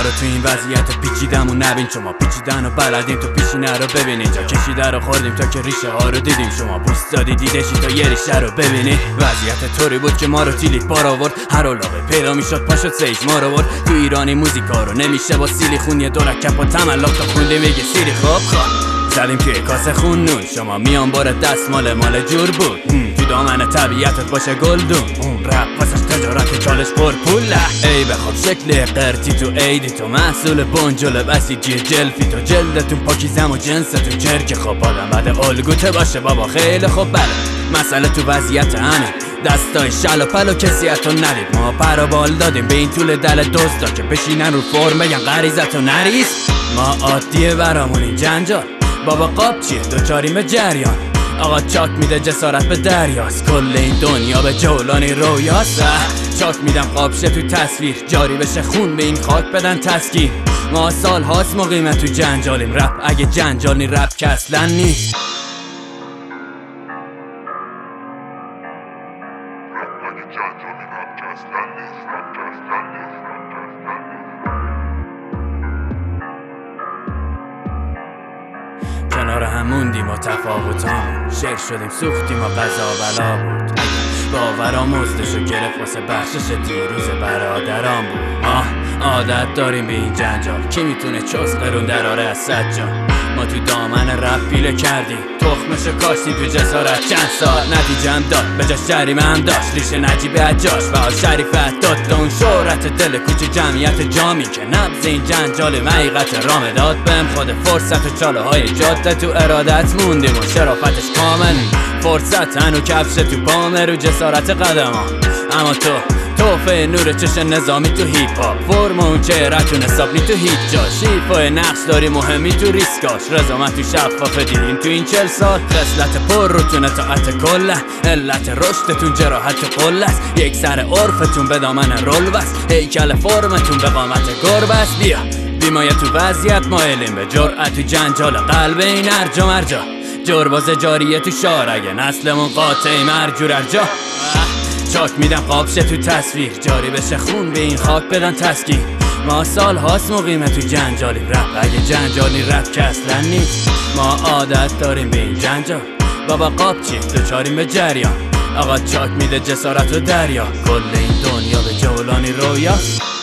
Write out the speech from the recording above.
رو تو این وضعیت پیچیدمون نبین. شما پیچیدن و بلدین تو پیشینه رو ببینین. جا کشیده رو خوردیم تا که ریشه ها رو دیدیم. شما بوست دادی دیدشی تا یه ریشه رو ببینی. وضعیت طوری بود که ما رو تیلیت بار آورد. هر علاقه پیدا میشد پاشد سیج ما رو برد. تو ایرانی موزیکا رو نمیشه با سیلی خون. یه دولک و تملاق تا خونده میگه سیری خوب زدیم توی کاسه خون نون. شما میان بار دست مال جور بود. تو دامن طبیعتت باشه گلدون. اون رپ واسش تجارت چالش پر پوله. ای بخواب شکل قرتی تو عیدی تو محصول بنجل بسیجی جلفی تو. جلدتون پاکیزم و جنستون چرک خوب. آدم بعد الگوته باشه بابا خیلی خوب. بله مسئله تو وضعیت همین دستای شل و پل و کسی اتو ندید. ما پر و بال دادیم به این طول دل دوستا که بشینن رو فرم بگن غریزتو نریز. ما عادیه برامون این جنجال. بابا قاب چیه دوچاریم به جریان. آقا چاک میده جسارت به دریاست. کل این دنیا به جولانی رویاست. چاک میدم قابشه تو تصویر جاری بشه خون به این خاک بدن تسکیر. ما سال هاست مقیمه تو جنجالیم. رپ اگه جنجالی رپ که اصلا نیست. کنار هم موندیم و تفاوتام شعر شدیم سوختیم و قضا بلا بود. باورا مزدشو گرفت واسه بخشش دیروز برادرام بود. عادت داریم به این جنجال. کی میتونه چوز قرون دراره از سجان. ما تو دامن رپ پیله کردیم تخمشو کاشتیم تو جسارت چند سال. نتیجه هم داد به جاش جریمه هم داشت. ریشه نجیبه عجاش و شریفت داد تا اون شهرت دل کوچه جمعیت جامی که نبض این جنجال حقیقت رامه داد بهم. خود فرصت و چاله های جاده تو ارادت موندیم و شرافتش کامل. فرصت هنو کفش تو پامه رو جسارت قدمان. اما تو توفه نور چش نظامی تو هیپ هاپ. فرم اون چهرتون حساب نی تو هیچ جا. شیفای نقش داری مهمی تو ریسکاش. رزومت تو شفاف دیدیم تو این 40 سال. خصلت پر روتون اطاعت کله. علت رشدتون جراحت و قله است. یک سر عرفتون به دامن رول بس. هیکل فرمتون به قامت گربه است. بیا بیمایه تو وضعیت مایلیم به جرأت تو جنجال قلب این ارجا مرجا. جرباز جاریه تو شار اگه نسلمون قاطعی مرجور ارجا. چاک میدم قابشه تو تصویر جاری بشه خون به این خاک بدن تسکین. ما سال هاست مقیمه تو جنجالیم. رپ اگه جنجالی رپ که اصلا نیست. ما عادت داریم به این جنجال. بابا قاب چی دوچاریم به جریان. آقا چاک میده جسارت و دریا. کل این دنیا به جولانی رویاست.